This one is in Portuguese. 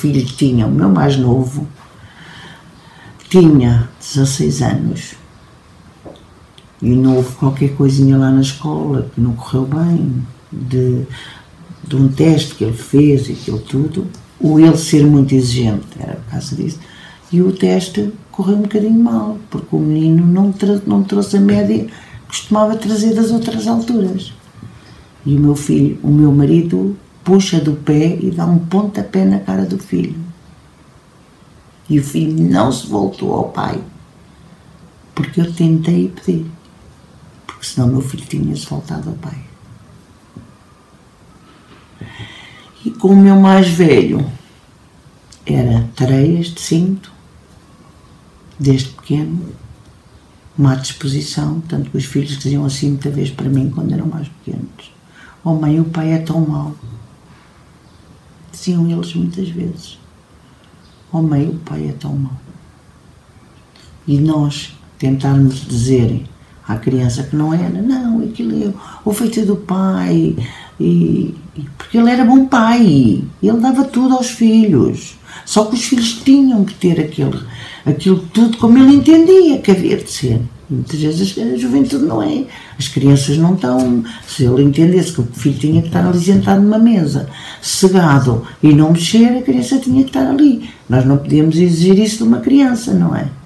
filho tinha, o meu mais novo, tinha 16 anos e não houve qualquer coisinha lá na escola que não correu bem, de um teste que ele fez e aquilo tudo, ou ele ser muito exigente, era por causa disso, e o teste correu um bocadinho mal, porque o menino não trouxe a média que costumava trazer das outras alturas. E o meu marido, puxa do pé e dá um pontapé na cara do filho. E o filho não se voltou ao pai, porque eu tentei pedir, porque senão meu filho tinha-se voltado ao pai. E com o meu mais velho, era tareias de cinto, desde pequeno, má disposição, tanto que os filhos diziam assim muita vez para mim quando eram mais pequenos: oh mãe, o pai é tão mau. Diziam eles muitas vezes: oh mãe, o pai é tão mau. E nós tentarmos dizer à criança que não era, não, aquilo é o feito do pai, porque ele era bom pai, ele dava tudo aos filhos, só que os filhos tinham que ter aquilo tudo como ele entendia que havia de ser. E muitas vezes a juventude não é, as crianças não estão, se ele entendesse que o filho tinha que estar ali sentado numa mesa, cegado e não mexer, a criança tinha que estar ali. Nós não podíamos exigir isso de uma criança, não é?